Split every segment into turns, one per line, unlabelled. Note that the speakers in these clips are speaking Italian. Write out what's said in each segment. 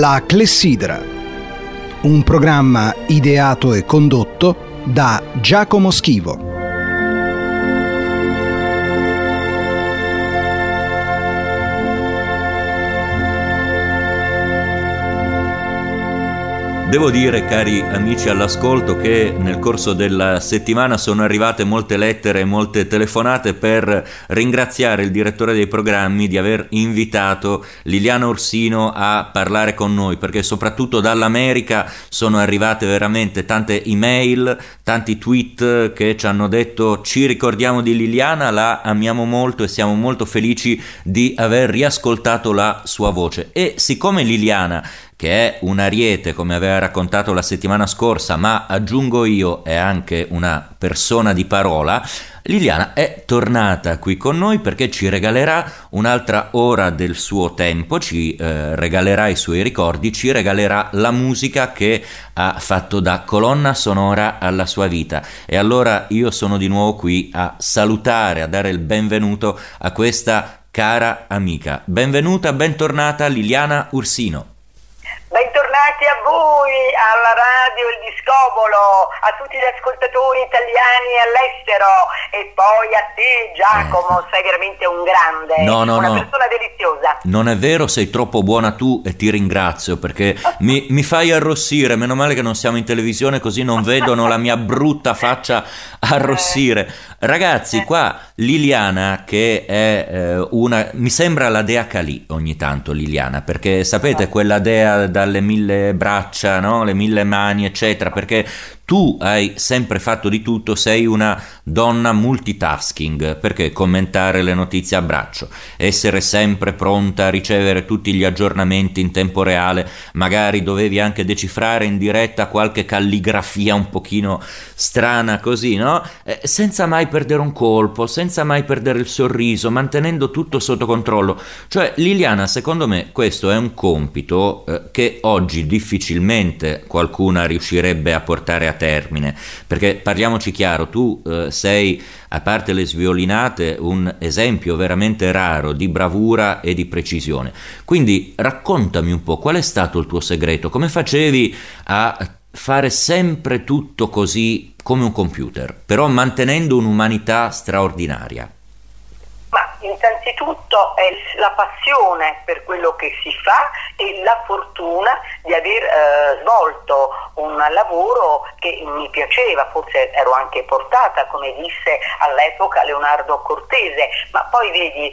La Clessidra, un programma ideato e condotto da Giacomo Schivo.
Devo dire, cari amici all'ascolto, che nel corso della settimana sono arrivate molte lettere e molte telefonate per ringraziare il direttore dei programmi di aver invitato Liliana Ursino a parlare con noi, perché soprattutto dall'America sono arrivate veramente tante email, tanti tweet che ci hanno detto: ci ricordiamo di Liliana, la amiamo molto e siamo molto felici di aver riascoltato la sua voce. E siccome Liliana, che è un ariete, come aveva raccontato la settimana scorsa, ma aggiungo io è anche una persona di parola, Liliana è tornata qui con noi perché ci regalerà un'altra ora del suo tempo, ci regalerà i suoi ricordi, ci regalerà la musica che ha fatto da colonna sonora alla sua vita. E allora io sono di nuovo qui a salutare, a dare il benvenuto a questa cara amica. Benvenuta, bentornata Liliana Ursino.
Bentornati a voi, alla radio Il Discobolo, a tutti gli ascoltatori italiani all'estero e poi a te Giacomo, sei veramente un grande, una persona deliziosa.
Non è vero, sei troppo buona tu e ti ringrazio perché mi fai arrossire, meno male che non siamo in televisione così non vedono la mia brutta faccia arrossire. Ragazzi, qua Liliana, che è mi sembra la dea Calì ogni tanto, Liliana, perché sapete quella dea dalle 1000 braccia, no? Le 1000 mani, eccetera, perché tu hai sempre fatto di tutto, sei una donna multitasking, perché commentare le notizie a braccio, essere sempre pronta a ricevere tutti gli aggiornamenti in tempo reale, magari dovevi anche decifrare in diretta qualche calligrafia un pochino strana così, no? Senza mai perdere un colpo, senza mai perdere il sorriso, mantenendo tutto sotto controllo. Cioè, Liliana, secondo me questo è un compito che oggi difficilmente qualcuna riuscirebbe a portare a termine, perché parliamoci chiaro, tu sei, a parte le sviolinate, un esempio veramente raro di bravura e di precisione. Quindi raccontami un po' qual è stato il tuo segreto, come facevi a fare sempre tutto così come un computer, però mantenendo un'umanità straordinaria.
Ma innanzitutto è la passione per quello che si fa e la fortuna di aver svolto un lavoro che mi piaceva, forse ero anche portata, come disse all'epoca Leonardo Cortese, ma poi vedi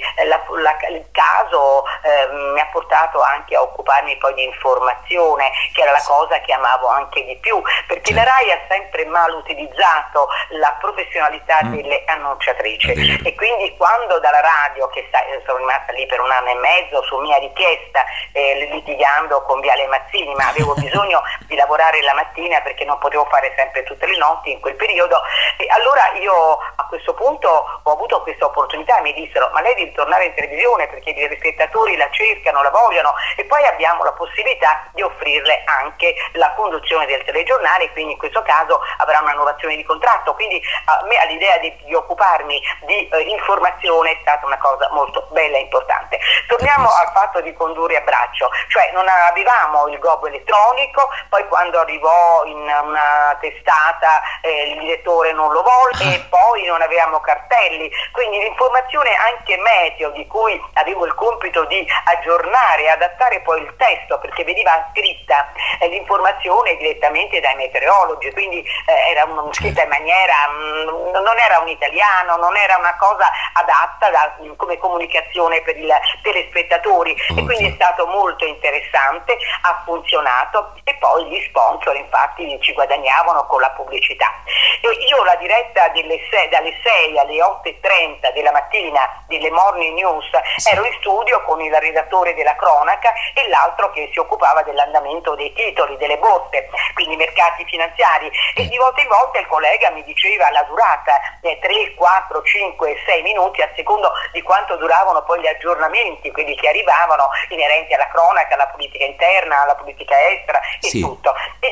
il caso mi ha portato anche a occuparmi poi di informazione, che era la cosa che amavo anche di più, perché la RAI ha sempre mal utilizzato la professionalità delle annunciatrici e quindi quando dalla radio, che sono rimasta lì per un anno e mezzo su mia richiesta, litigando con Viale Mazzini, ma avevo bisogno di lavorare la mattina perché non potevo fare sempre tutte le notti in quel periodo, e allora io a questo punto ho avuto questa opportunità e mi dissero: ma lei deve tornare in televisione perché i spettatori la cercano, la vogliono, e poi abbiamo la possibilità di offrirle anche la conduzione del telegiornale, quindi in questo caso avrà una innovazione di contratto. Quindi a me l'idea di occuparmi di informazione è stata una cosa molto bella e importante. Torniamo al fatto di condurre a braccio, cioè non avevamo il GOB elettronico, poi quando arrivò in una testata il direttore non lo volle e poi non avevamo cartelli, quindi l'informazione anche meteo, di cui avevo il compito di aggiornare e adattare poi il testo, perché veniva scritta l'informazione direttamente dai meteorologi, quindi era scritta in maniera, non era un italiano, non era una cosa adatta come comunicazione per i telespettatori, e quindi è stato molto interessante, ha funzionato, e poi gli sponsor infatti ci guadagnavano con la pubblicità. E io la diretta dalle 6 alle 8:30 della mattina delle morning news ero in studio con il redattore della cronaca e l'altro che si occupava dell'andamento dei titoli, delle borse, quindi mercati finanziari, e di volta in volta il collega mi diceva la durata 3, 4, 5, 6 minuti a secondo di quanto duravano poi gli aggiornamenti, quelli che arrivavano inerenti alla cronaca, alla politica interna, alla politica estera e tutto. E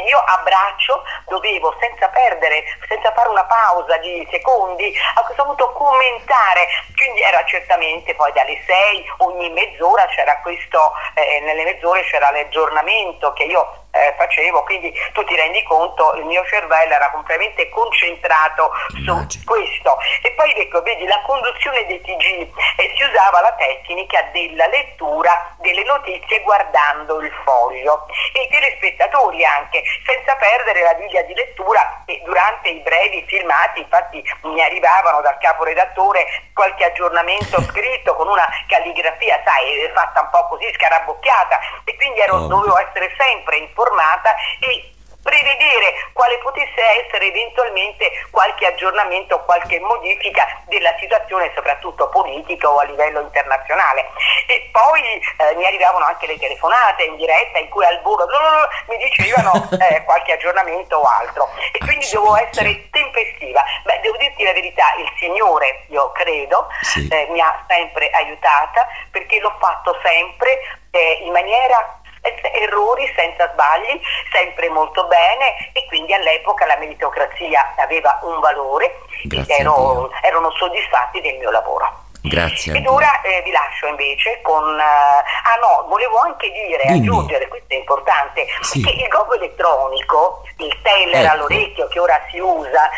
io a braccio dovevo, senza fare una pausa di secondi, a questo punto commentare, quindi era certamente poi dalle 6 ogni mezz'ora c'era questo, nelle mezz'ore c'era l'aggiornamento che io facevo, quindi tu ti rendi conto, il mio cervello era completamente concentrato su questo. E poi ecco, vedi, la conduzione dei TG, si usava la tecnica della lettura delle notizie guardando il foglio, e i telespettatori anche, senza perdere la griglia di lettura, e durante i brevi filmati infatti mi arrivavano dal caporedattore qualche aggiornamento scritto con una calligrafia, sai, fatta un po' così scarabocchiata, e quindi dovevo essere sempre informata e prevedere quale potesse essere eventualmente qualche aggiornamento, qualche modifica della situazione, soprattutto politica o a livello internazionale. E poi mi arrivavano anche le telefonate in diretta in cui al volo mi dicevano qualche aggiornamento o altro, e quindi dovevo essere tempestiva. Beh, devo dirti la verità, il Signore, io credo, mi ha sempre aiutata, perché l'ho fatto sempre in maniera errori, senza sbagli, sempre molto bene, e quindi all'epoca la meritocrazia aveva un valore, erano soddisfatti del mio lavoro.
Grazie.
Ed ora vi lascio invece con volevo anche aggiungere, questo è importante, che il gobbo elettronico, il teller all'orecchio che ora si usa,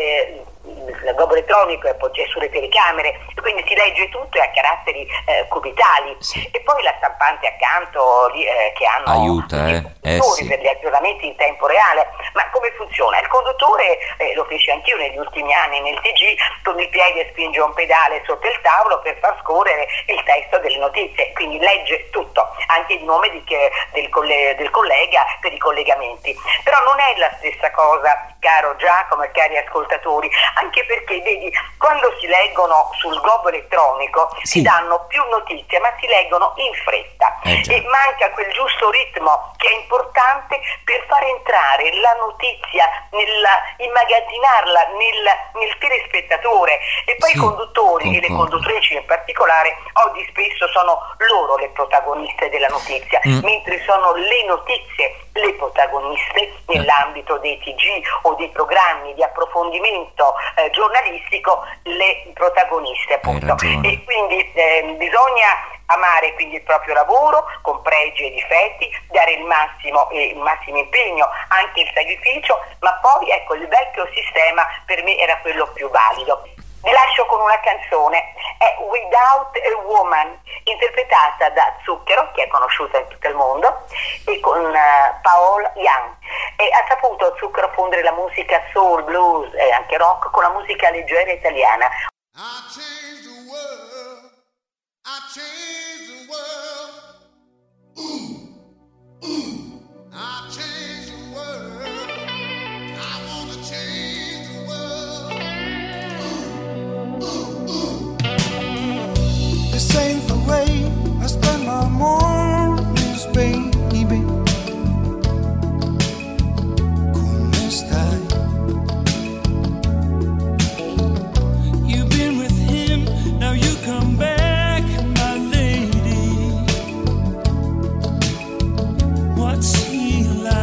il gobbo elettronico è sulle telecamere, quindi si legge tutto e a caratteri cubitali, e poi la stampante accanto che hanno
aiuta
per gli aggiornamenti in tempo reale. Ma come funziona? Il conduttore, lo feci anch'io negli ultimi anni nel TG, con il piede spinge un pedale sotto il tavolo per far scorrere il testo delle notizie, quindi legge tutto, anche il nome del collega per i collegamenti. Però non è la stessa cosa, caro Giacomo e cari ascoltatori, anche perché vedi, quando si leggono sul gobbo elettronico si danno più notizie, ma si leggono in fretta, e manca quel giusto ritmo che è importante per far entrare la notizia, immagazzinarla nel telespettatore. E poi i conduttori e le conduttrici in particolare oggi spesso sono loro le protagoniste della notizia, mentre sono le notizie le protagoniste nell'ambito dei TG o dei programmi di approfondimento giornalistico, le protagoniste appunto. E quindi bisogna amare quindi il proprio lavoro con pregi e difetti, dare il massimo impegno, anche il sacrificio, ma poi ecco, il vecchio sistema per me era quello più valido. Vi lascio con una canzone, è Without a Woman, interpretata da Zucchero, che è conosciuta in tutto il mondo, e con Paul Young. E ha saputo Zucchero fondere la musica soul, blues e anche rock con la musica leggera italiana.
I changed the world. I changed the world. Ooh, ooh. I changed the world. I want to change the world. Ooh, ooh, ooh. This ain't the way I spend my mornings, baby. Come stai? You've been with him, now you come back, my lady. What's he like?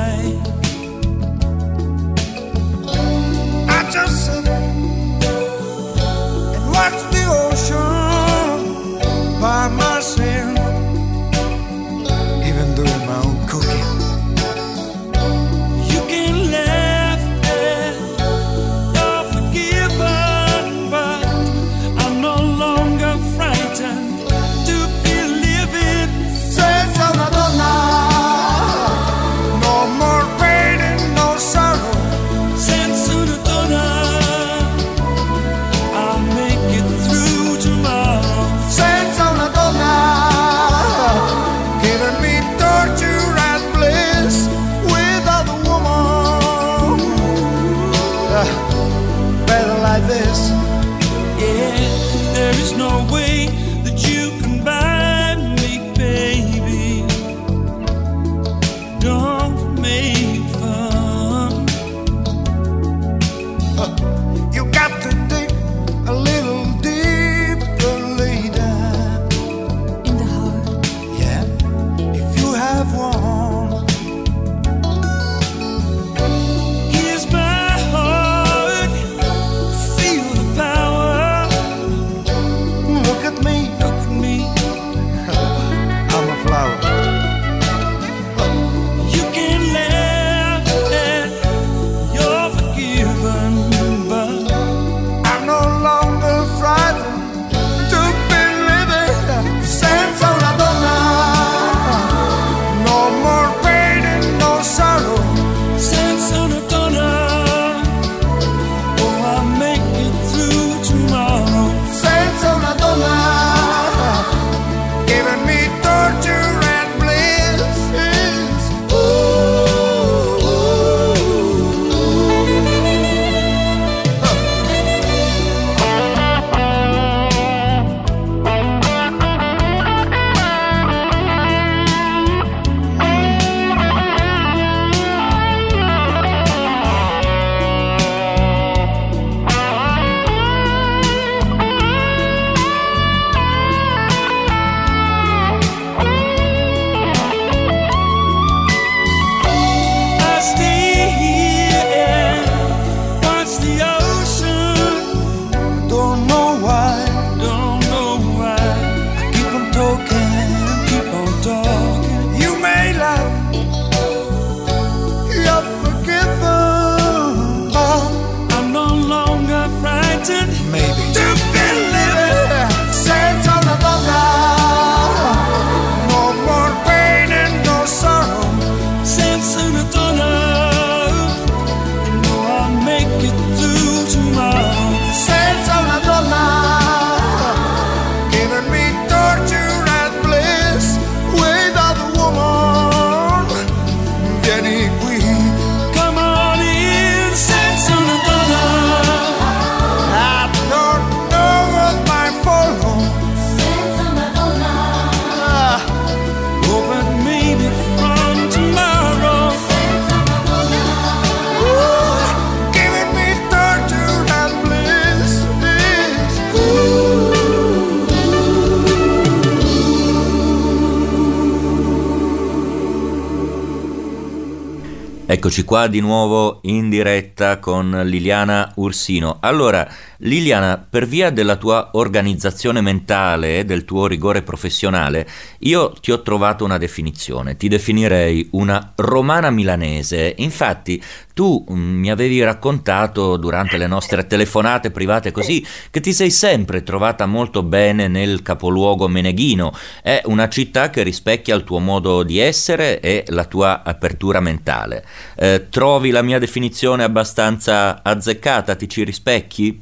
Eccoci qua di nuovo in diretta con Liliana Ursino. Allora, Liliana, per via della tua organizzazione mentale e del tuo rigore professionale, io ti ho trovato una definizione. Ti definirei una romana milanese. Infatti, tu mi avevi raccontato durante le nostre telefonate private così che ti sei sempre trovata molto bene nel capoluogo meneghino. È una città che rispecchia il tuo modo di essere e la tua apertura mentale. Trovi la mia definizione abbastanza azzeccata? Ti ci rispecchi?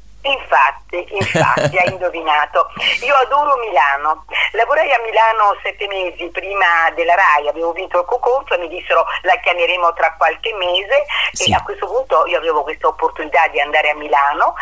Infatti, hai indovinato. Io adoro Milano. Lavorai a Milano 7 mesi prima della RAI, avevo vinto il concorso e mi dissero la chiameremo tra qualche mese, sì. E a questo punto io avevo questa opportunità di andare a Milano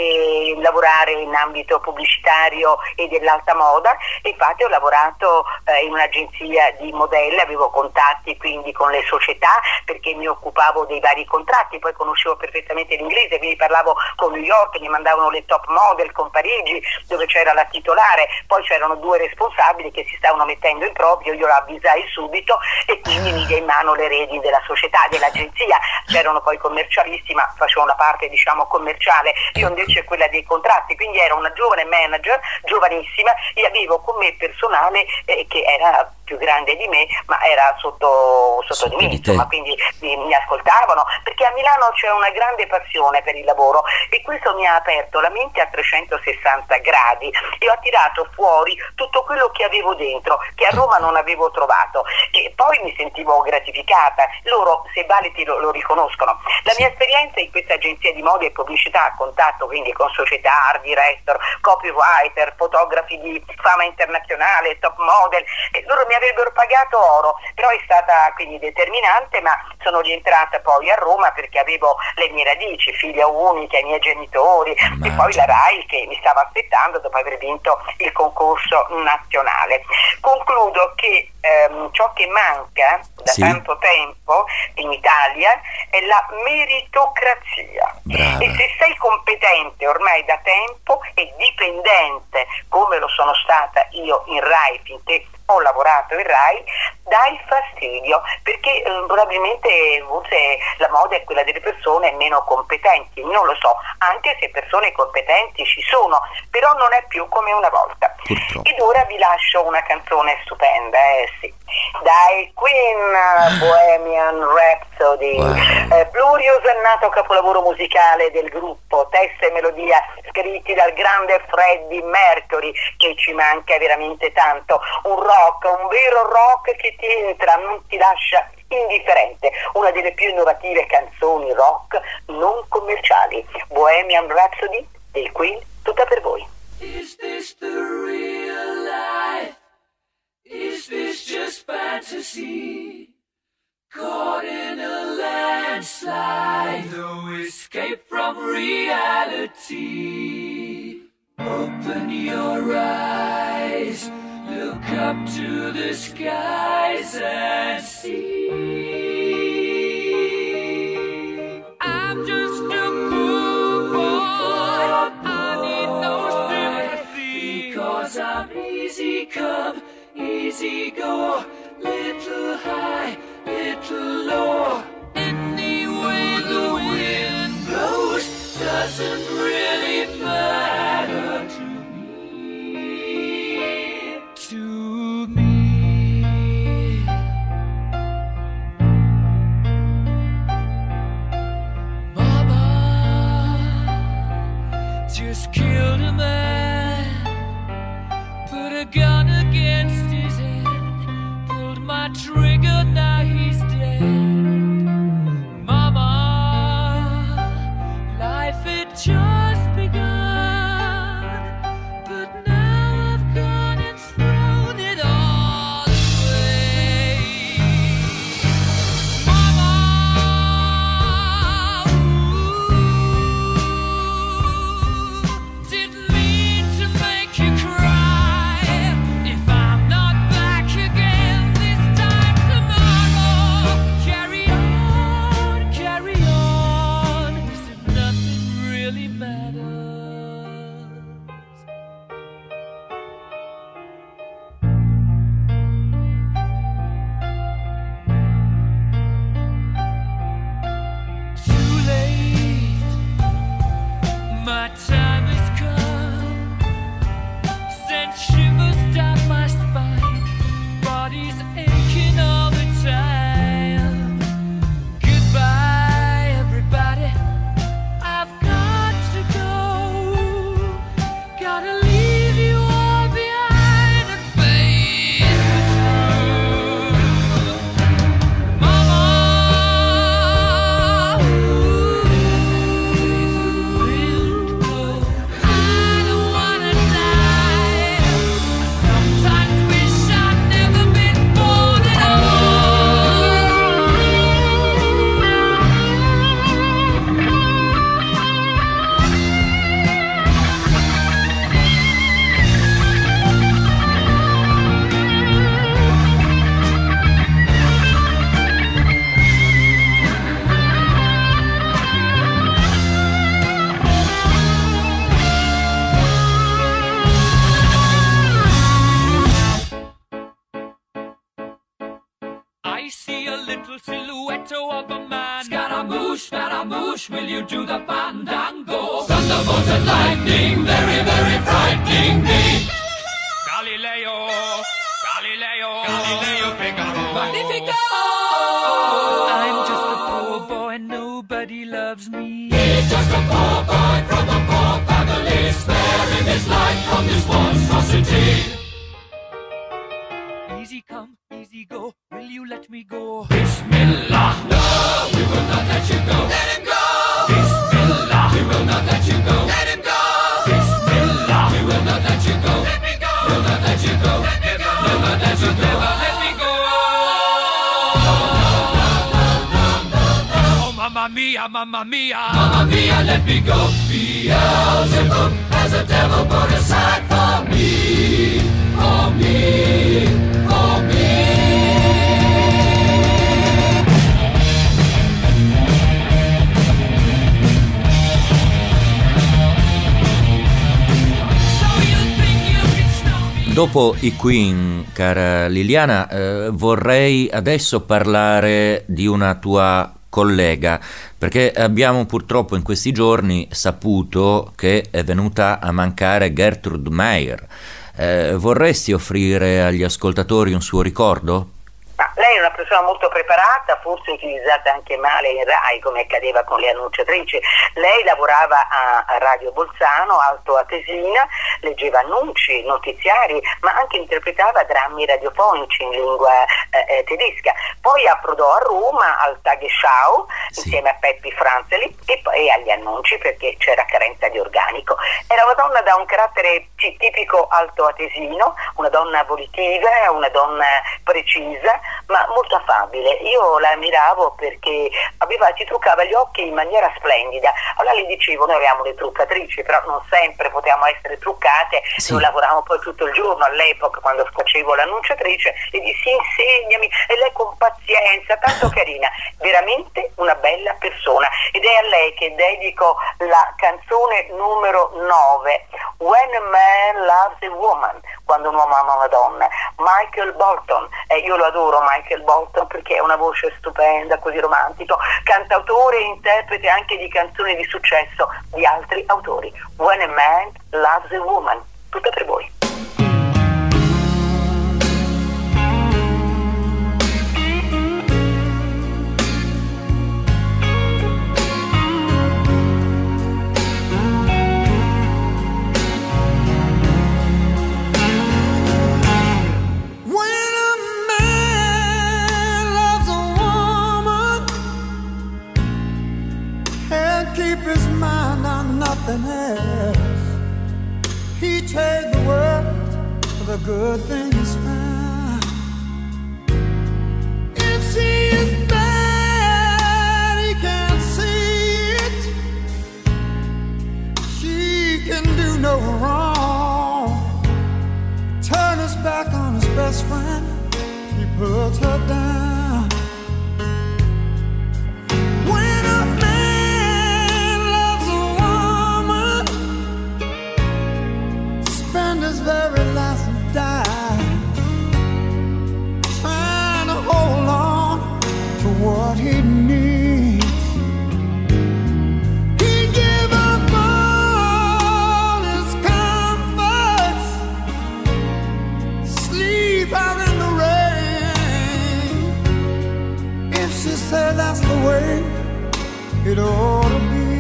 e lavorare in ambito pubblicitario e dell'alta moda. Infatti ho lavorato in un'agenzia di modelli, avevo contatti quindi con le società perché mi occupavo dei vari contratti, poi conoscevo perfettamente l'inglese, quindi parlavo con New York, mi mandavano le top model con Parigi dove c'era la titolare, poi c'erano 2 responsabili che si stavano mettendo in proprio, io la avvisai subito e quindi mi diede in mano le redini della società, dell'agenzia. C'erano poi commercialisti ma facevano la parte diciamo commerciale, io invece quella dei contratti, quindi ero una giovane manager, giovanissima, e avevo con me personale che era più grande di me ma era sotto di me, insomma, quindi mi ascoltavano perché a Milano c'è una grande passione per il lavoro e questo mi ha aperto la mente a 360 gradi e ho tirato fuori tutto quello che avevo dentro, che a Roma non avevo trovato, e poi mi sentivo gratificata. Loro, se validi, lo riconoscono. La mia esperienza in questa agenzia di moda e pubblicità, a contatto quindi con società, art director, copywriter, fotografi di fama internazionale, top model, e loro mi avrebbero pagato oro, però è stata quindi determinante, ma sono rientrata poi a Roma perché avevo le mie radici, figlia unica, i miei genitori, e poi la RAI che mi stava aspettando dopo aver vinto il concorso nazionale. Concludo che ciò che manca da tanto tempo in Italia è la meritocrazia.
Brava.
E se sei competente ormai da tempo e dipendente come lo sono stata io in RAI finché ho lavorato in RAI, dai fastidio perché probabilmente forse la moda è quella delle persone meno competenti, non lo so, anche se persone competenti ci sono, però non è più come una volta.
Purtroppo.
Ed ora vi lascio una canzone stupenda, sì, dai Queen, Bohemian Rhapsody.
Wow.
Glorious è nato capolavoro musicale del gruppo, testo e melodia scritti dal grande Freddie Mercury, che ci manca veramente tanto, un vero rock che ti entra, non ti lascia indifferente, una delle più innovative canzoni rock non commerciali. Bohemian Rhapsody dei Queen, tutta per voi.
Is this the real life? Is this just fantasy? Caught in a landslide, no escape from reality. Open your eyes, look up to the skies and see. I'm just a poor boy, I need no sympathy, because I'm easy come, easy go, little high, little low. Any way the wind blows doesn't really matter to me, to me. Mama just killed a man, put a gun against his head, pulled my trigger, now he's dead. Mama, life had just begun, but now I've gone and thrown it all away. Mama, ooh, didn't mean man. Scaramouche, Scaramouche, will you do the fandango? Thunderbolt and lightning, very, very frightening me. Galileo, Galileo, Galileo Figaro. Magnifico! I'm just a poor boy, nobody loves me. He's just a poor boy from a poor family, sparing his life from this monstrosity. Easy come, easy go, will you let me go? Bismillah, no, we will not let you go. Let him go! Bismillah, we will not let you go. Let him go! Bismillah, we will not let you go. Let me go! We'll not let you go. Let me go! Never let you go. Never let me go. Oh, mamma mia, mamma mia. Mamma mia, let me go. Beelzebub has a devil put aside for me. For me. For me.
Dopo i Queen, cara Liliana, vorrei adesso parlare di una tua collega, perché abbiamo purtroppo in questi giorni saputo che è venuta a mancare Gertrude Meyer. Vorresti offrire agli ascoltatori un suo ricordo?
Lei è una persona molto preparata, forse utilizzata anche male in Rai, come accadeva con le annunciatrici. Lei lavorava a Radio Bolzano, Alto Atesina, leggeva annunci, notiziari, ma anche interpretava drammi radiofonici in lingua tedesca. Poi approdò a Roma al Tagesschau, sì, insieme a Peppi Franzeli e agli annunci, perché c'era carenza di organico. Era una donna da un carattere tipico altoatesino, una donna volitiva, una donna precisa, ma molto affabile. Io la ammiravo perché si truccava gli occhi in maniera splendida. Allora le dicevo, noi avevamo le truccatrici, però non sempre potevamo essere truccate, sì. Noi lavoravamo poi tutto il giorno. All'epoca, quando facevo l'annunciatrice, le dissi insegnami, e lei con pazienza, tanto carina, veramente una bella persona. Ed è a lei che dedico la canzone numero 9, When a Man Loves a Woman, quando un uomo ama una donna. Michael Bolton, io lo adoro Michael Bolton perché è una voce stupenda, così romantico, cantautore e interprete anche di canzoni di successo di altri autori. When a Man Loves a Woman, tutta per voi.
He trade the world for the good things found. If she is bad, he can't see it. She can do no wrong. Turn his back on his best friend, he puts her down. Very last dime, trying to hold on to what he needs. He gave up all his comforts, sleep out in the rain. If she said that's the way it ought to be.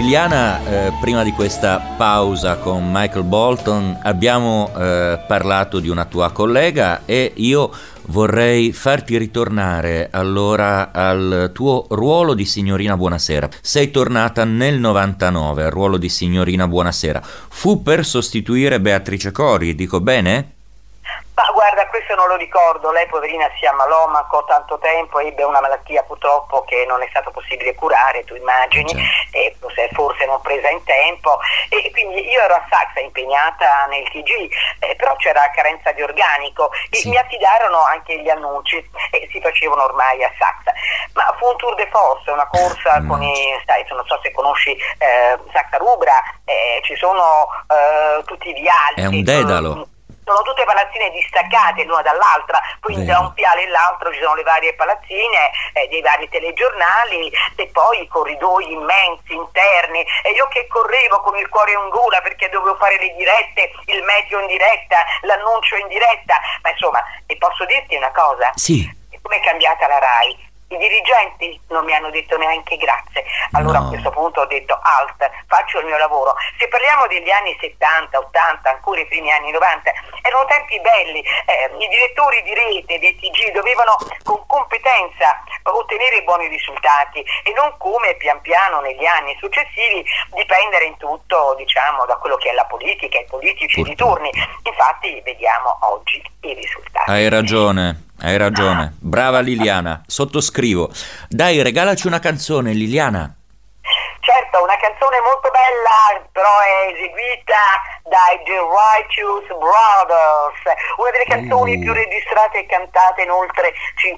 Liliana, prima di questa pausa con Michael Bolton abbiamo parlato di una tua collega e io vorrei farti ritornare allora al tuo ruolo di signorina Buonasera. Sei tornata nel 99 al ruolo di signorina Buonasera. Fu per sostituire Beatrice Cori, dico bene?
Ma guarda, questo non lo ricordo, lei poverina si ammalò, mancò tanto tempo, ebbe una malattia purtroppo che non è stato possibile curare, tu immagini, e forse non presa in tempo, e quindi io ero a Saxa impegnata nel TG, però c'era carenza di organico e mi affidarono anche gli annunci e si facevano ormai a Saxa, ma fu un tour de force, una corsa con non so se conosci Saxa Rubra, ci sono tutti i viali.
È un dedalo.
Sono tutte palazzine distaccate l'una dall'altra, quindi tra un piale e l'altro ci sono le varie palazzine, dei vari telegiornali e poi i corridoi immensi interni, e io che correvo con il cuore in gola perché dovevo fare le dirette, il meteo in diretta, l'annuncio in diretta, ma insomma, e posso dirti una cosa?
Sì.
Come è cambiata la RAI? I dirigenti non mi hanno detto neanche grazie. Allora a questo punto ho detto alt, faccio il mio lavoro. Se parliamo degli anni 70, 80, ancora i primi anni 90, erano tempi belli. I direttori di rete dei TG dovevano con competenza ottenere buoni risultati e non come pian piano negli anni successivi dipendere in tutto, diciamo, da quello che è la politica, i politici di turni. Infatti vediamo oggi i risultati.
Hai ragione, brava Liliana, sottoscrivo. Dai, regalaci una canzone, Liliana.
Certo, una canzone molto bella, però è eseguita dai The Righteous Brothers, una delle canzoni più registrate e cantate in oltre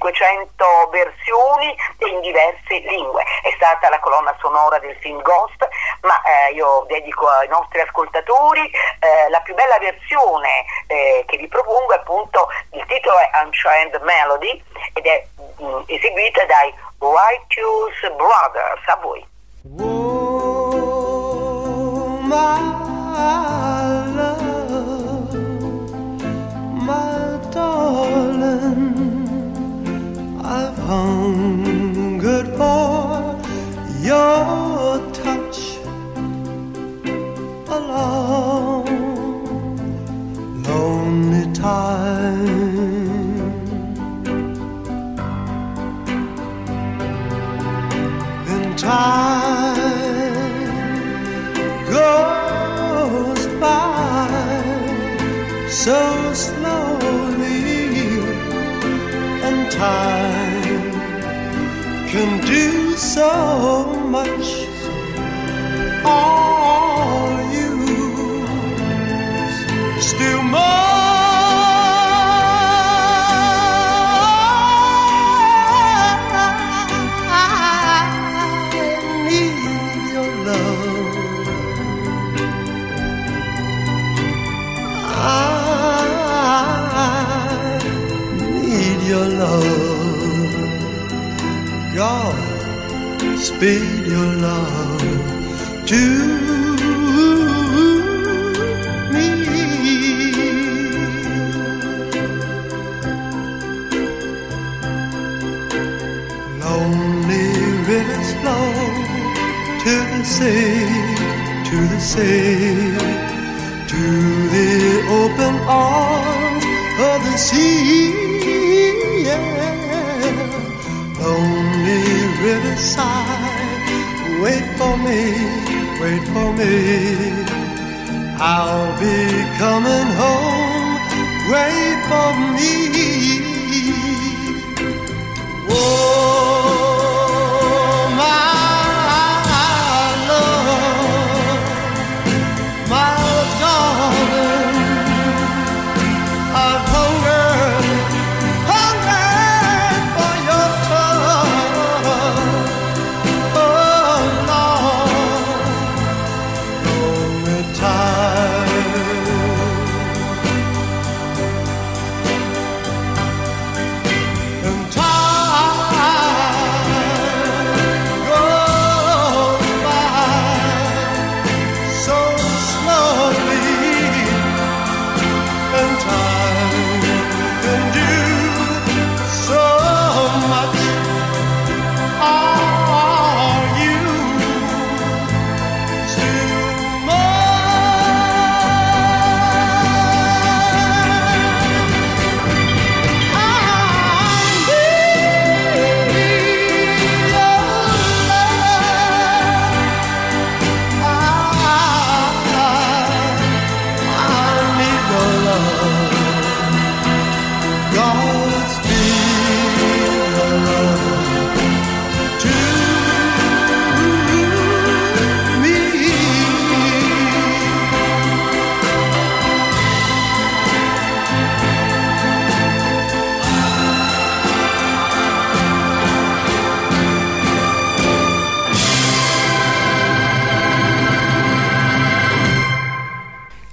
500 versioni e in diverse lingue. È stata la colonna sonora del film Ghost, ma io dedico ai nostri ascoltatori la più bella versione che vi propongo, appunto, il titolo è Unchained Melody ed è eseguita dai Righteous Brothers. A voi.
Oh, my love, my darling, I've hungered for your touch a long, lonely time. Then time goes by so slowly, and time can do so much. All you still more. Your love, God, speed your love to me. Lonely rivers flow to the sea, to the sea, to the open arms of the sea. Lonely riverside, wait for me, wait for me. I'll be coming home, wait for me. Oh, my love, my darling, I've hungered for your touch. Oh, Lord, lonely time.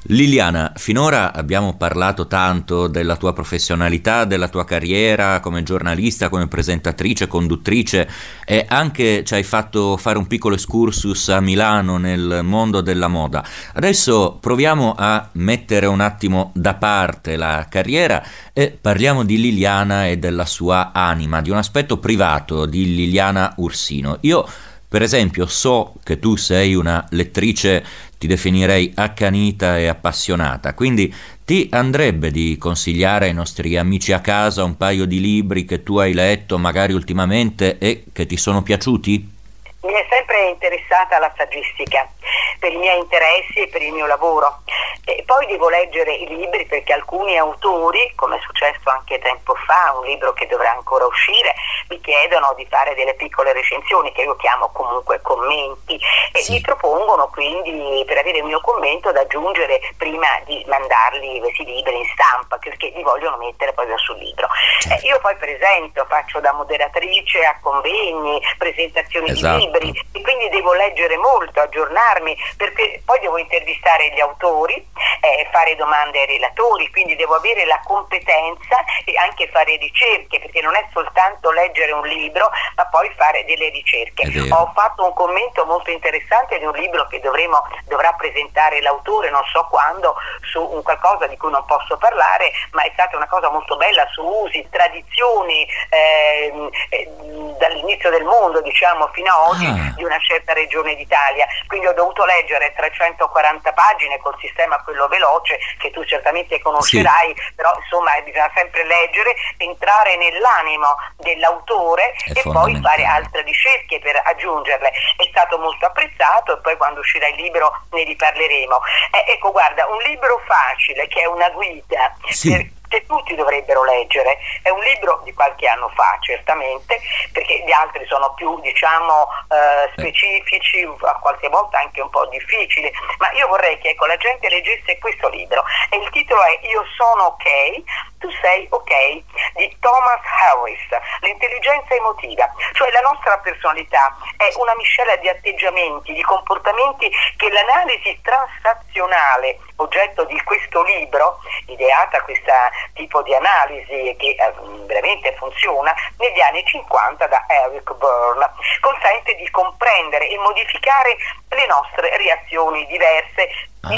Liliana, finora abbiamo parlato tanto della tua professionalità, della tua carriera come giornalista, come presentatrice, conduttrice, e anche ci hai fatto fare un piccolo excursus a Milano nel mondo della moda. Adesso proviamo a mettere un attimo da parte la carriera e parliamo di Liliana e della sua anima, di un aspetto privato di Liliana Ursino. Io, per esempio, so che tu sei una lettrice, ti definirei accanita e appassionata, quindi ti andrebbe di consigliare ai nostri amici a casa un paio di libri che tu hai letto magari ultimamente e che ti sono piaciuti?
Mi è sempre interessata la saggistica per i miei interessi e per il mio lavoro, e poi devo leggere i libri perché alcuni autori, come è successo anche tempo fa, un libro che dovrà ancora uscire, mi chiedono di fare delle piccole recensioni che io chiamo comunque commenti, e mi propongono quindi, per avere il mio commento, da aggiungere prima di mandarli questi libri in stampa, perché li vogliono mettere poi sul libro. Io poi presento, faccio da moderatrice a convegni, presentazioni di libri, e quindi devo leggere molto, aggiornarmi, perché poi devo intervistare gli autori, fare domande ai relatori, quindi devo avere la competenza e anche fare ricerche, perché non è soltanto leggere un libro, ma poi fare delle ricerche. Ho fatto un commento molto interessante di un libro che dovrà presentare l'autore, non so quando, su un qualcosa di cui non posso parlare, ma è stata una cosa molto bella, su usi, tradizioni dall'inizio del mondo, diciamo, fino a oggi, di una certa regione d'Italia. Quindi ho dovuto leggere 340 pagine col sistema quello veloce che tu certamente conoscerai, però insomma bisogna sempre leggere, entrare nell'animo dell'autore e poi fare altre ricerche per aggiungerle. È stato molto apprezzato, e poi quando uscirà il libro ne riparleremo. Ecco, guarda, un libro facile che è una guida che tutti dovrebbero leggere, è un libro di qualche anno fa certamente, perché gli altri sono più, diciamo, specifici, a qualche volta anche un po' difficili, ma io vorrei che la gente leggesse questo libro, e il titolo è Io sono ok, tu sei ok, di Thomas Harris, l'intelligenza emotiva, cioè la nostra personalità è una miscela di atteggiamenti, di comportamenti che l'analisi transazionale, oggetto di questo libro, ideata questa tipo di analisi che veramente funziona, negli anni 50 da Eric Berne, consente di comprendere e modificare le nostre reazioni diverse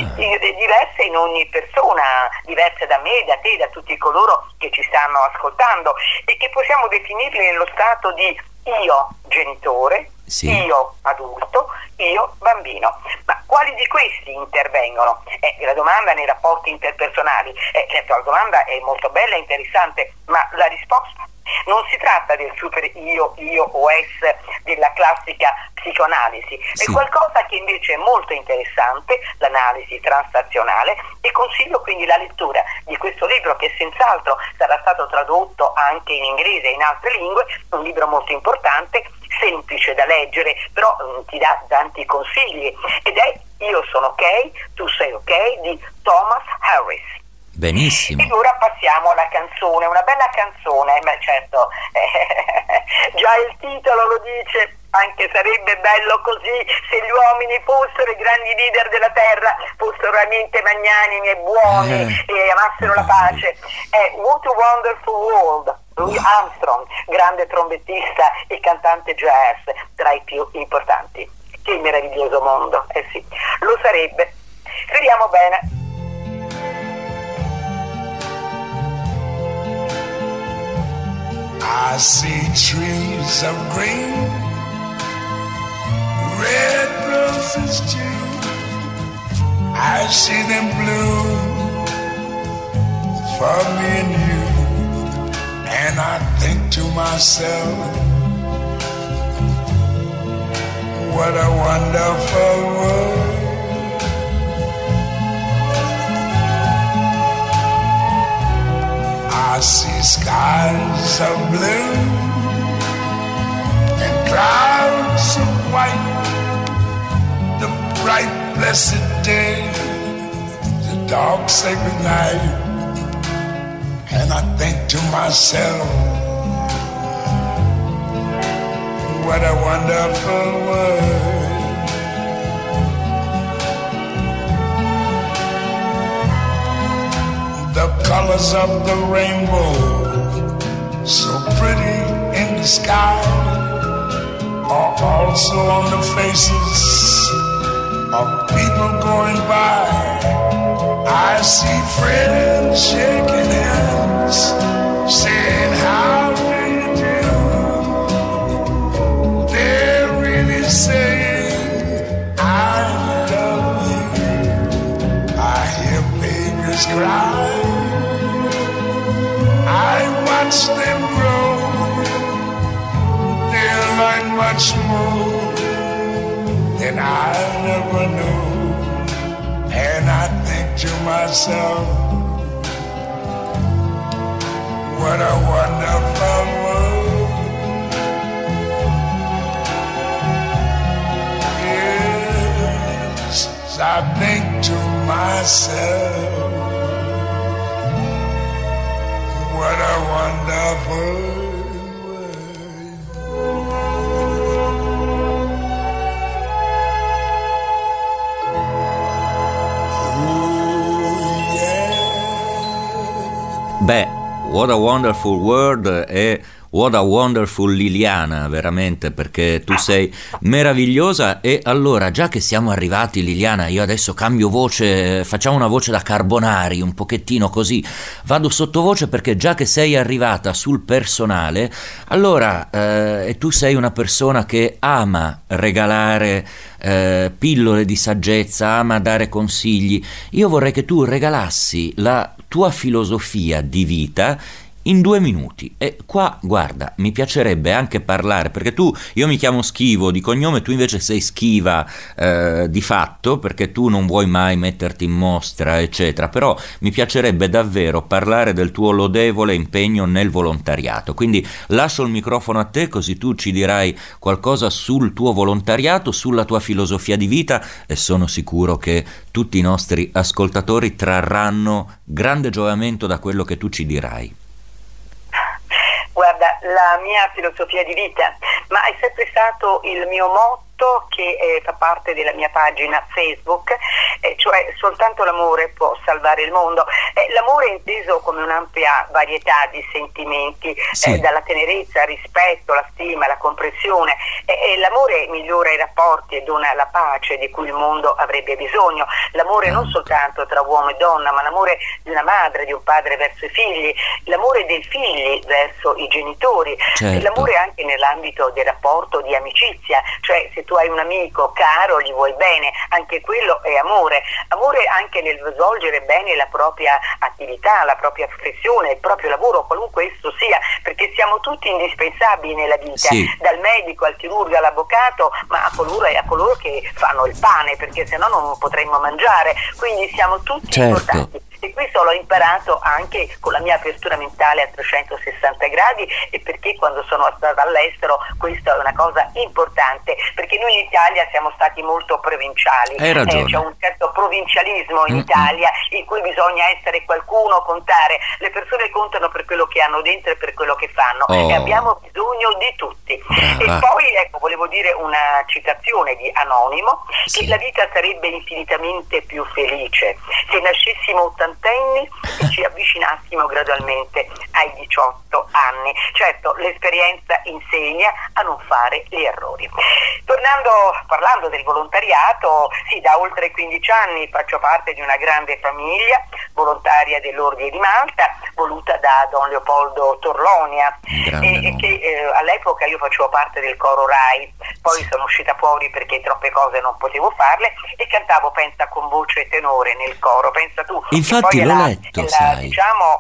in ogni persona, diverse da me, da te, da tutti coloro che ci stanno ascoltando, e che possiamo definirli nello stato di io genitore, io adulto, io bambino. Ma quali di questi intervengono? La domanda nei rapporti interpersonali, la domanda è molto bella e interessante, ma la risposta? Non si tratta del super io o es della classica psicoanalisi, è qualcosa che invece è molto interessante, l'analisi transazionale, e consiglio quindi la lettura di questo libro, che senz'altro sarà stato tradotto anche in inglese e in altre lingue, un libro molto importante, semplice da leggere, però ti dà tanti consigli, ed è Io sono ok, tu sei ok, di Thomas Harris.
Benissimo.
E ora passiamo alla canzone, una bella canzone, ma certo, già il titolo lo dice, anche sarebbe bello così se gli uomini fossero i grandi leader della terra, fossero veramente magnanimi e buoni e amassero la pace. È What a Wonderful World, Louis Armstrong, grande trombettista e cantante jazz, tra i più importanti. Che meraviglioso mondo, sì, lo sarebbe. Speriamo bene.
I see trees of green, red roses too. I see them bloom for me and you. And I think to myself, what a wonderful world. I see skies of blue and clouds of white, the bright blessed day, the dark sacred night. And I think to myself, what a wonderful world. colors of the rainbow, so pretty in the sky, are also on the faces of people going by. I see friends shaking hands, saying how do you do. They're really saying I love you. I hear babies cry, I watch them grow. They'll learn much more than I never knew. And I think to myself, what a wonderful world. Yes, I think to myself, what a wonderful world.
Beh, What a Wonderful World e What a Wonderful Liliana, veramente, perché tu sei meravigliosa. E allora, già che siamo arrivati, Liliana, io adesso cambio voce, facciamo una voce da Carbonari, un pochettino così, vado sottovoce, perché già che sei arrivata sul personale, allora, e tu sei una persona che ama regalare pillole di saggezza, ama dare consigli, io vorrei che tu regalassi la tua filosofia di vita in 2 minuti. E qua, guarda, mi piacerebbe anche parlare, perché io mi chiamo Schivo di cognome, tu invece sei Schiva di fatto, perché tu non vuoi mai metterti in mostra, eccetera, però mi piacerebbe davvero parlare del tuo lodevole impegno nel volontariato. Quindi lascio il microfono a te, così tu ci dirai qualcosa sul tuo volontariato, sulla tua filosofia di vita, e sono sicuro che tutti i nostri ascoltatori trarranno grande giovamento da quello che tu ci dirai.
Guarda, la mia filosofia di vita, ma è sempre stato il mio motto, che fa parte della mia pagina Facebook, cioè soltanto l'amore può salvare il mondo. L'amore è inteso come un'ampia varietà di sentimenti,
sì,
dalla tenerezza al rispetto, la stima, la comprensione. L'amore migliora i rapporti e dona la pace di cui il mondo avrebbe bisogno. L'amore non soltanto tra uomo e donna, ma l'amore di una madre, di un padre verso i figli, l'amore dei figli verso i genitori,
certo,
l'amore anche nell'ambito del rapporto di amicizia, cioè se tu hai un amico caro, gli vuoi bene, anche quello è amore. Amore anche nel svolgere bene la propria attività, la propria professione, il proprio lavoro, qualunque esso sia, perché siamo tutti indispensabili nella vita,
sì,
dal medico al chirurgo all'avvocato, ma a coloro che fanno il pane, perché sennò non potremmo mangiare, quindi siamo tutti
certo,
importanti. E questo l'ho imparato anche con la mia apertura mentale a 360 gradi, e perché quando sono stata all'estero questa è una cosa importante, perché noi in Italia siamo stati molto provinciali.
hai ragione,
C'è un certo provincialismo in Italia, in cui bisogna essere qualcuno, contare. Le persone contano per quello che hanno dentro e per quello che fanno, e abbiamo bisogno di tutti.
Brava.
E poi, ecco, volevo dire una citazione di Anonimo,
sì,
che la vita sarebbe infinitamente più felice se nascessimo ottantenni e ci avvicinassimo gradualmente ai 18 anni. Certo, l'esperienza insegna a non fare gli errori. Parlando del volontariato, sì, da oltre 15 anni faccio parte di una grande famiglia volontaria dell'Ordine di Malta, voluta da Don Leopoldo Torlonia, e che all'epoca io facevo parte del coro Rai, poi sono uscita fuori perché troppe cose non potevo farle, e cantavo, pensa, con voce tenore nel coro, pensa tu.
Infatti l'ho letto, sai.
Diciamo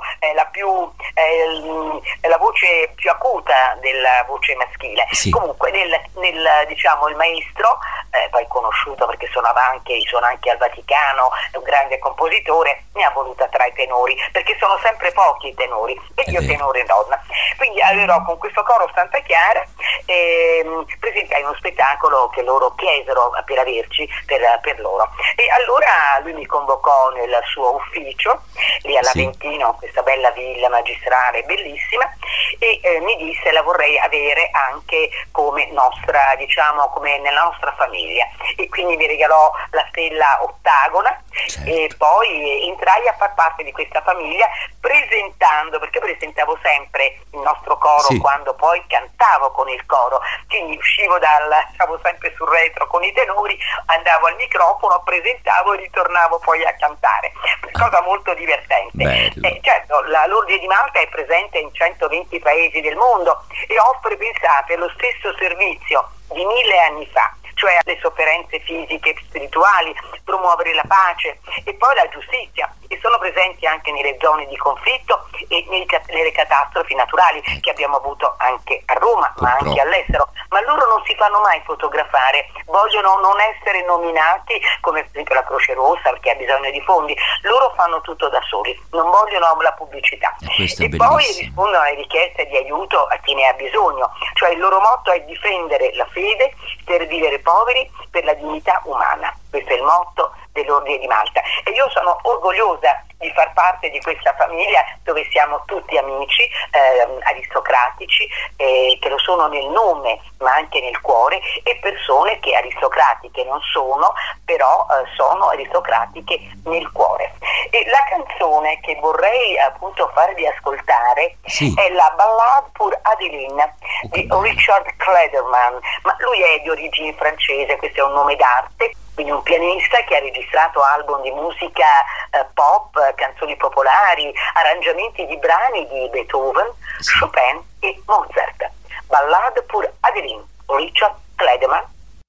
la voce più acuta della voce maschile.
Sì.
Comunque diciamo il maestro, poi conosciuto perché suonava anche al Vaticano, è un grande compositore, ne ha voluta tra i tenori, perché sono sempre pochi i tenori, e io tenore donna. Quindi allora con questo coro Santa Chiara presentai uno spettacolo che loro chiesero per averci per loro, e allora lui mi convocò nel suo ufficio lì all'Aventino, questa bella villa magistrale bellissima, e mi disse: la vorrei avere anche come nostra, diciamo, come nella nostra famiglia, e quindi mi regalò la stella ottagona.
Certo.
E poi entrai a far parte di questa famiglia presentando, perché presentavo sempre il nostro coro,
Sì.
quando poi cantavo con il coro, quindi stavo sempre sul retro con i tenori, andavo al microfono, presentavo e ritornavo poi a cantare, cosa molto divertente.
Bello.
Certo, la Lourdes di Malta è presente in 120 paesi del mondo e offre, pensate, lo stesso servizio di 1000 anni fa, cioè le sofferenze fisiche e spirituali, promuovere la pace e poi la giustizia, e sono presenti anche nelle zone di conflitto e nelle catastrofi naturali che abbiamo avuto anche a Roma, ma
Purtroppo.
anche all'estero. Ma loro non si fanno mai fotografare, vogliono non essere nominati, come per esempio la Croce Rossa, perché ha bisogno di fondi. Loro fanno tutto da soli, non vogliono la pubblicità.
Questo è
E poi
bellissimo.
rispondono alle richieste di aiuto a chi ne ha bisogno, cioè il loro motto è difendere la fede per vivere poveri, per la dignità umana. Questo è il motto dell'Ordine di Malta, e io sono orgogliosa di far parte di questa famiglia dove siamo tutti amici, aristocratici, che lo sono nel nome ma anche nel cuore, e persone che aristocratiche non sono, però sono aristocratiche nel cuore. E la canzone che vorrei appunto farvi ascoltare
Sì.
è la Ballade pour Adeline di Richard Clayderman, ma lui è di origini francese, questo è un nome d'arte, quindi un pianista che ha registrato album di musica pop, canzoni popolari, arrangiamenti di brani di Beethoven, Chopin e Mozart. Ballade pour Adeline, Richard Clayderman.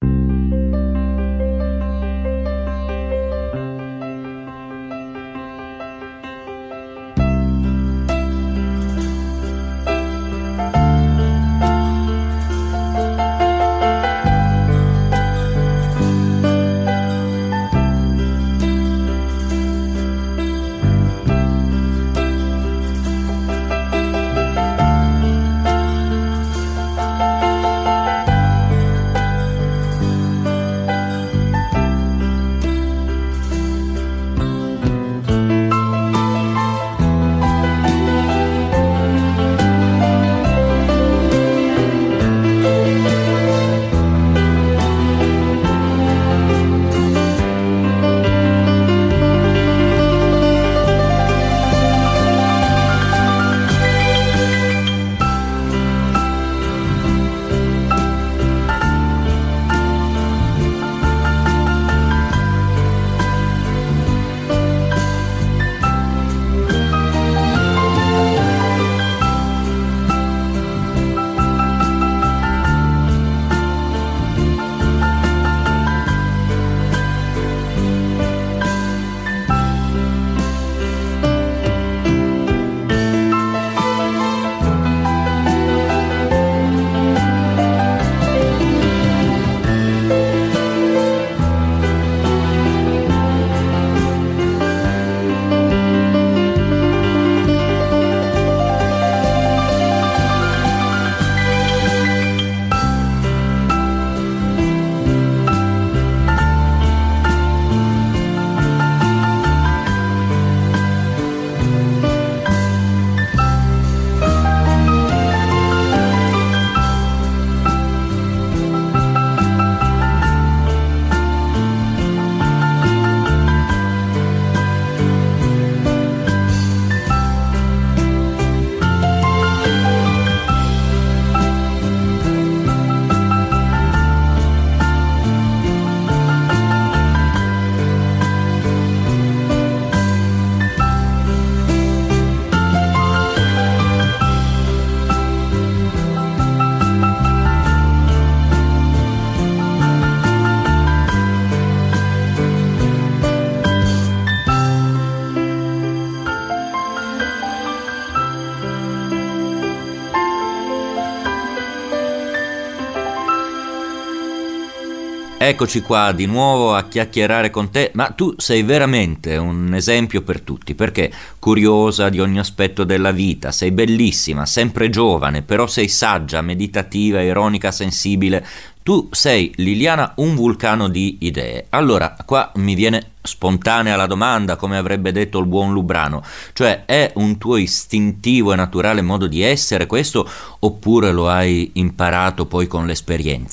Eccoci qua di nuovo a chiacchierare con te, ma tu sei veramente un esempio per tutti, perché curiosa di ogni aspetto della vita, sei bellissima, sempre giovane, però sei saggia, meditativa, ironica, sensibile. Tu sei, Liliana, un vulcano di idee. Allora, qua mi viene spontanea la domanda, come avrebbe detto il buon Lubrano, cioè è un tuo istintivo e naturale modo di essere questo, oppure lo hai imparato poi con l'esperienza?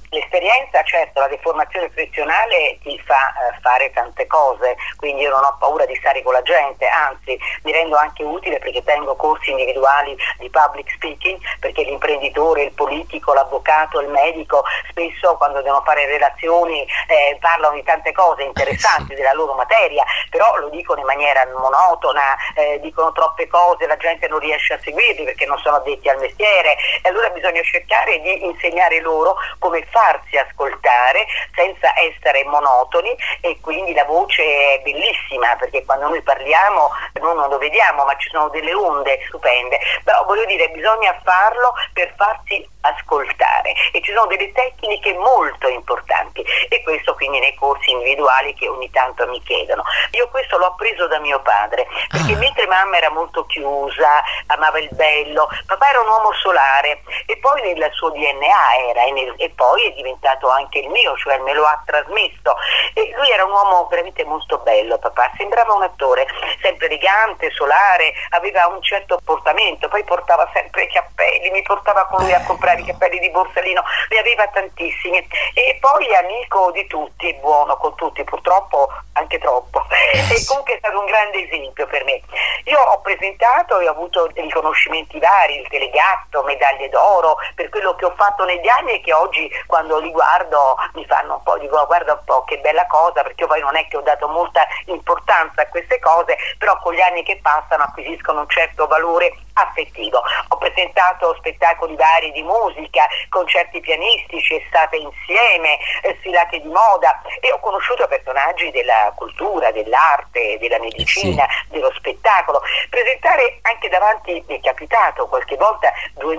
L'esperienza, certo, la deformazione professionale ti fa fare tante cose, quindi io non ho paura di stare con la gente, anzi mi rendo anche utile perché tengo corsi individuali di public speaking, perché l'imprenditore, il politico, l'avvocato, il medico spesso quando devono fare relazioni parlano di tante cose interessanti della loro materia, però lo dicono in maniera monotona, dicono troppe cose, la gente non riesce a seguirli perché non sono addetti al mestiere, e allora bisogna cercare di insegnare loro come farsi ascoltare senza essere monotoni, e quindi la voce è bellissima perché quando noi parliamo noi non lo vediamo ma ci sono delle onde stupende, però voglio dire bisogna farlo per farsi ascoltare e ci sono delle tecniche molto importanti, e questo quindi nei corsi individuali che ogni tanto mi chiedono. Io questo l'ho appreso da mio padre, perché mentre mamma era molto chiusa, amava il bello, papà era un uomo solare e poi nel suo DNA era e poi è diventato anche il mio, cioè me lo ha trasmesso, e lui era un uomo veramente molto bello, papà sembrava un attore, sempre elegante, solare, aveva un certo portamento, poi portava sempre i cappelli, mi portava con lui a comprare i cappelli di Borsalino, ne aveva tantissimi, e poi amico di tutti, buono con tutti, purtroppo anche troppo, e comunque è stato un grande esempio per me. Io ho presentato e ho avuto riconoscimenti vari, il Telegatto, medaglie d'oro per quello che ho fatto negli anni, e che oggi quando li guardo mi fanno un po', dico guarda un po' che bella cosa, perché io poi non è che ho dato molta importanza a queste cose, però con gli anni che passano acquisiscono un certo valore affettivo. Ho presentato spettacoli vari di musica, concerti pianistici, estate insieme, sfilate di moda, e ho conosciuto personaggi della cultura, dell'arte, della medicina, dello spettacolo. Presentare anche davanti, mi è capitato qualche volta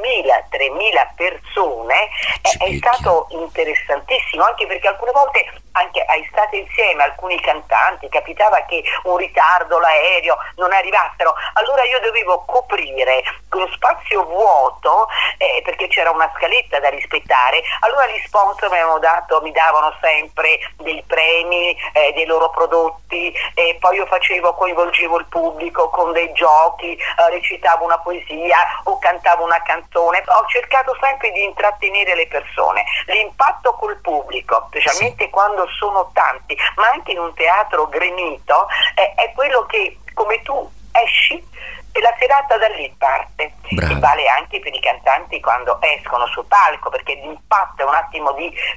2000-3000 persone, è stato interessantissimo, anche perché alcune volte anche a estate insieme alcuni cantanti capitava che un ritardo, l'aereo non arrivassero, allora io dovevo coprire uno spazio vuoto perché c'era una scaletta da rispettare, allora gli sponsor mi davano sempre dei premi, dei loro prodotti, e poi io coinvolgevo il pubblico con dei giochi, recitavo una poesia o cantavo una canzone, ho cercato sempre di intrattenere le persone. L'impatto col pubblico, specialmente quando sono tanti, ma anche in un teatro gremito, è quello che come tu esci e la serata da lì parte. E vale anche per i cantanti quando escono sul palco, perché l'impatto è un attimo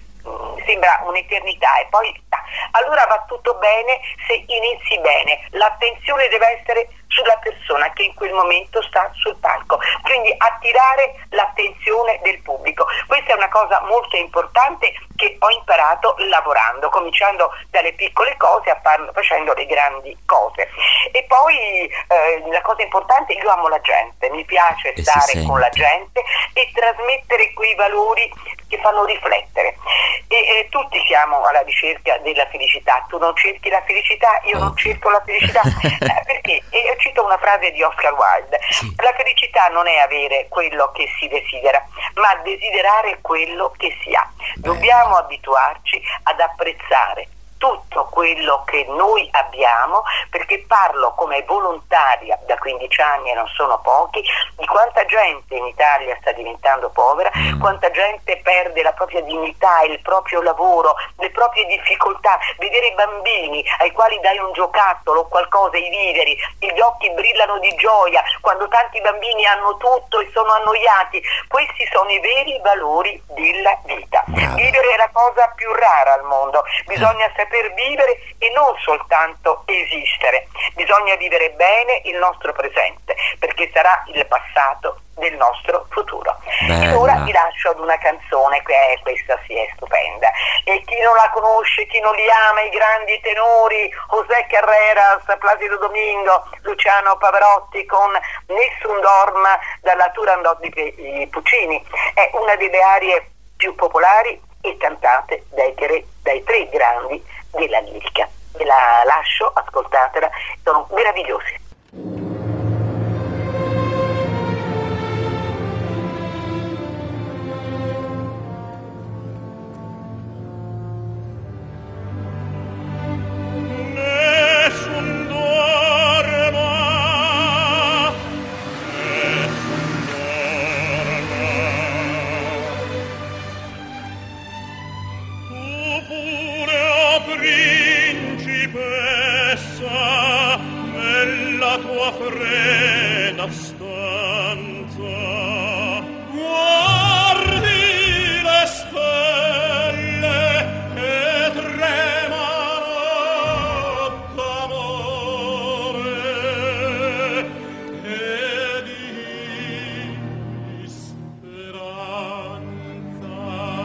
sembra un'eternità e poi allora va tutto bene se inizi bene, l'attenzione deve essere sulla persona che in quel momento sta sul palco, quindi attirare l'attenzione del pubblico. Questa è una cosa molto importante che ho imparato lavorando, cominciando dalle piccole cose facendo le grandi cose. E poi la cosa importante, io amo la gente, mi piace stare con la gente e trasmettere quei valori che fanno riflettere. E tutti siamo alla ricerca della felicità, tu non cerchi la felicità, io non cerco la felicità, perché? E cito una frase di Oscar Wilde, la felicità non è avere quello che si desidera, ma desiderare quello che si ha. Dobbiamo abituarci ad apprezzare tutto quello che noi abbiamo, perché parlo come volontaria da 15 anni e non sono pochi, di quanta gente in Italia sta diventando povera, quanta gente perde la propria dignità, il proprio lavoro, le proprie difficoltà, vedere i bambini ai quali dai un giocattolo o qualcosa, i viveri, gli occhi brillano di gioia, quando tanti bambini hanno tutto e sono annoiati, questi sono i veri valori della vita. Vivere è la cosa più rara al mondo, bisogna sapere vivere e non soltanto esistere, bisogna vivere bene il nostro presente, perché sarà il passato del nostro futuro. E ora vi lascio ad una canzone che questa sì è stupenda, e chi non la conosce, chi non li ama, i grandi tenori José Carreras, Placido Domingo, Luciano Pavarotti con Nessun dorma dalla Turandot di Puccini, è una delle arie più popolari e cantate dai tre grandi della lirica. Ve la lascio, ascoltatela, sono meravigliosi.
nella tua fredda stanza guardi le stelle che tremano d'amore e di speranza.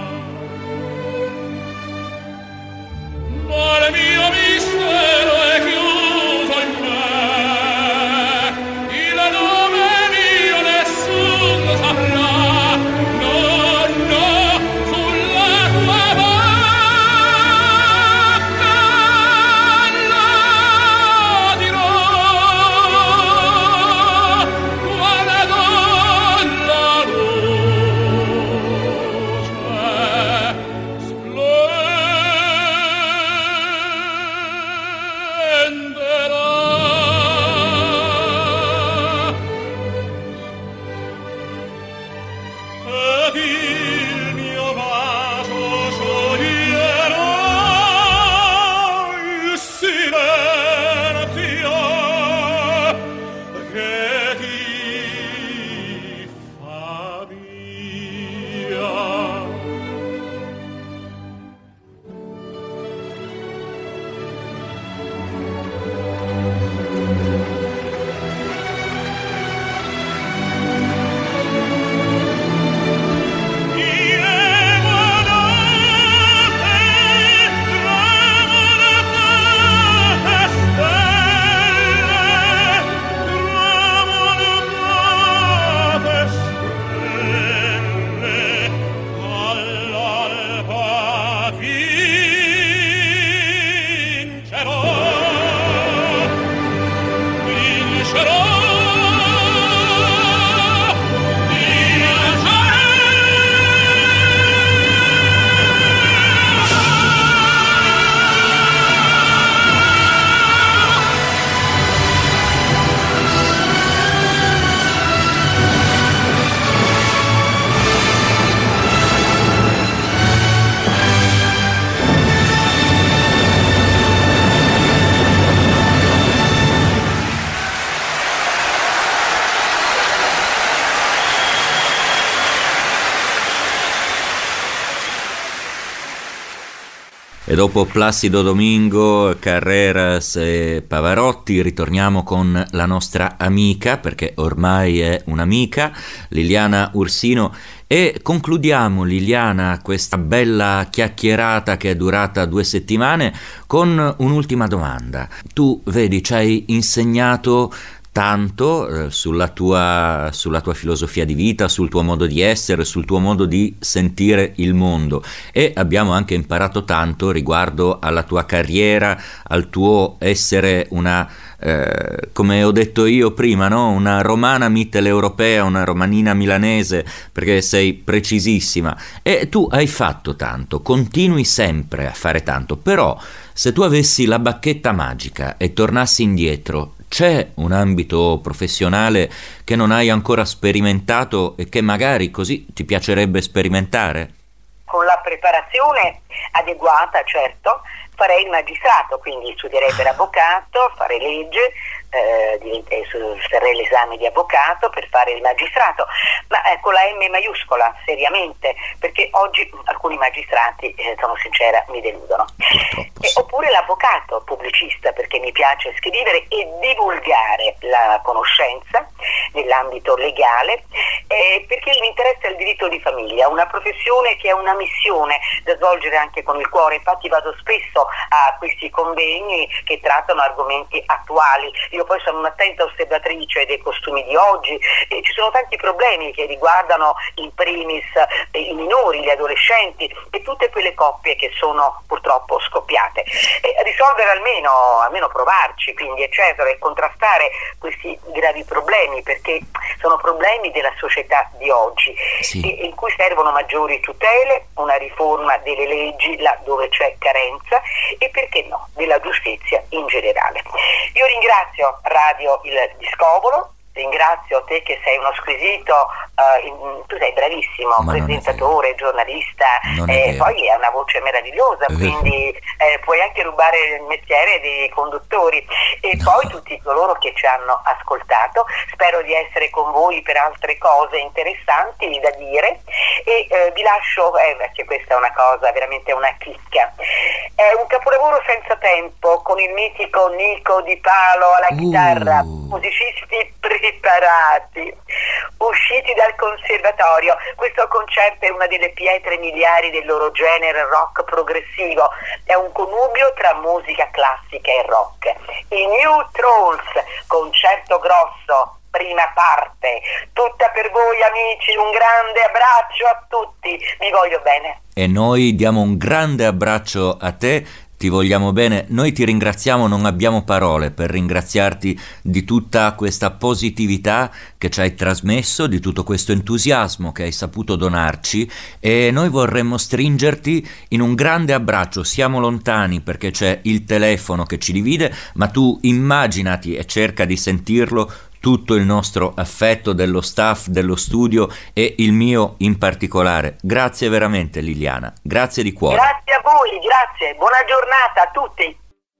Ma il mio mistero è chiuso in me, il nome mio nessun saprà. No, no, sulla tua bocca la dirò, guardo la luce ed il mio vaso scioglierò il silenzio che ti fa via.
E dopo Placido Domingo, Carreras e Pavarotti ritorniamo con la nostra amica, perché ormai è un'amica, Liliana Ursino, e concludiamo, Liliana, questa bella chiacchierata che è durata 2 settimane con un'ultima domanda. Tu vedi, ci hai insegnato tanto sulla tua filosofia di vita, sul tuo modo di essere, sul tuo modo di sentire il mondo, e abbiamo anche imparato tanto riguardo alla tua carriera, al tuo essere una, come ho detto io prima, no? Una romana mitteleuropea, una romanina milanese, perché sei precisissima, e tu hai fatto tanto, continui sempre a fare tanto, però se tu avessi la bacchetta magica e tornassi indietro, c'è un ambito professionale che non hai ancora sperimentato e che magari così ti piacerebbe sperimentare?
Con la preparazione adeguata, certo, farei il magistrato, quindi studierei per avvocato, farei legge, farei l'esame di avvocato per fare il magistrato, ma con la M maiuscola, seriamente, perché oggi alcuni magistrati, sono sincera, mi deludono. Oppure l'avvocato pubblicista, perché mi piace scrivere e divulgare la conoscenza nell'ambito legale, perché mi interessa il diritto di famiglia, una professione che è una missione da svolgere anche con il cuore. Infatti vado spesso a questi convegni che trattano argomenti attuali. Io poi sono un'attenta osservatrice dei costumi di oggi, e ci sono tanti problemi che riguardano in primis i minori, gli adolescenti e tutte quelle coppie che sono purtroppo scoppiate. Risolvere almeno provarci, quindi eccetera, e contrastare questi gravi problemi, perché sono problemi della società di oggi, sì, in cui servono maggiori tutele, una riforma delle leggi là dove c'è carenza e, perché no, della giustizia in generale. Io ringrazio Radio Il Discobolo, ringrazio te che sei uno squisito tu sei bravissimo,
Ma
presentatore, giornalista, poi è una voce meravigliosa, quindi puoi anche rubare il mestiere dei conduttori. E poi tutti coloro che ci hanno ascoltato, spero di essere con voi per altre cose interessanti da dire, e vi lascio, perché questa è una cosa, veramente una chicca, è un capolavoro senza tempo, con il mitico Nico Di Palo alla chitarra, musicisti preparati, usciti dal conservatorio. Questo concerto è una delle pietre miliari del loro genere rock progressivo, è un connubio tra musica classica e rock. I New Trolls, concerto grosso, prima parte, tutta per voi amici, un grande abbraccio a tutti, vi voglio bene.
E noi diamo un grande abbraccio a te, ti vogliamo bene, noi ti ringraziamo, non abbiamo parole per ringraziarti di tutta questa positività che ci hai trasmesso, di tutto questo entusiasmo che hai saputo donarci, e noi vorremmo stringerti in un grande abbraccio. Siamo lontani perché c'è il telefono che ci divide, ma tu immaginati e cerca di sentirlo tutto il nostro affetto dello staff, dello studio e il mio in particolare. Grazie veramente Liliana, grazie di cuore.
Grazie a voi, grazie, buona giornata a tutti.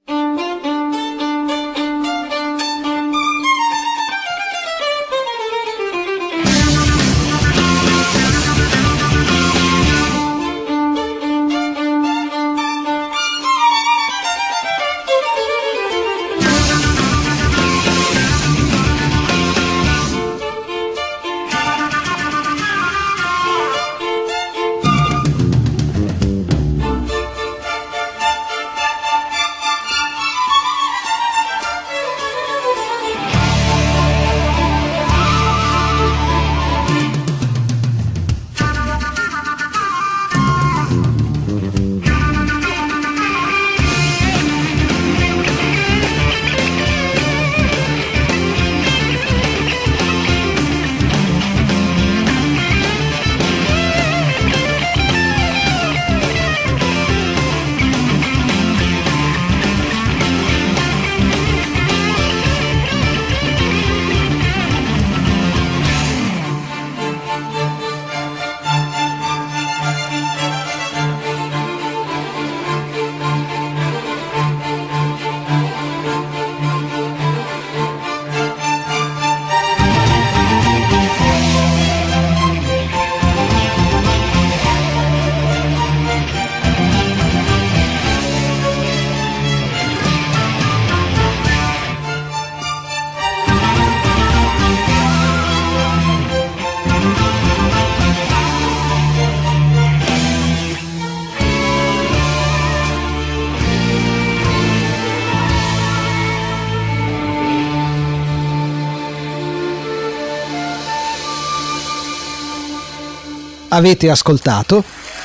Avete ascoltato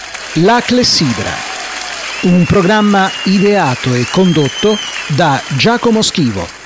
La Clessidra, un programma ideato e condotto da Giacomo Schivo.